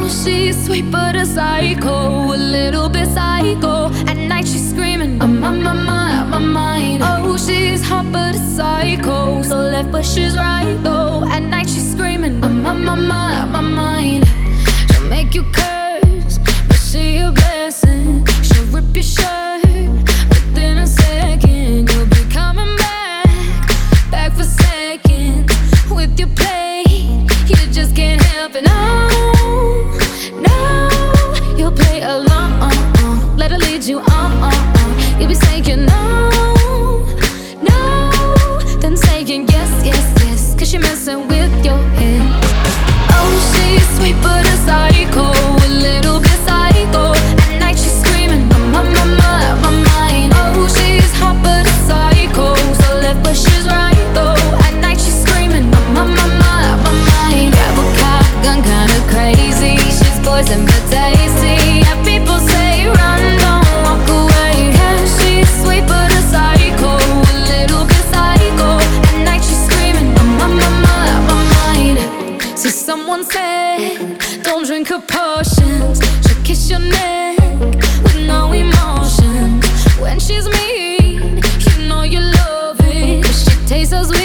she's sweet but a psycho, a little bit psycho. At night she's screaming, I'm on my mind. Oh, she's hot but a psycho, so left but she's right though. At night she's screaming, I'm on my mind. She'll make you curse, but she a blessing. She'll rip your shirt within a second. You'll be coming back for seconds with your play. You just can't help it. No, you'll play along. Let her lead you on. You'll be saying no, then saying yes, 'cause she's messing with your head. Oh, she's sweet but a psycho, a little bit psycho. At night she's screaming, I'm on my mind. Oh, she's hot but a psycho, so left but she's right though. At night she's screaming, I'm on my mind. Grab a cop gun, kinda crazy. She's poison but tasty. Yeah, people say run, don't walk away. Yeah, she's sweet but a psycho, a little bit psycho. At night she's screaming, I'm on my mind. So someone said, don't drink her potions. She'll kiss your neck with no emotions. When she's mean, you know you love it, 'cause she tastes so sweet.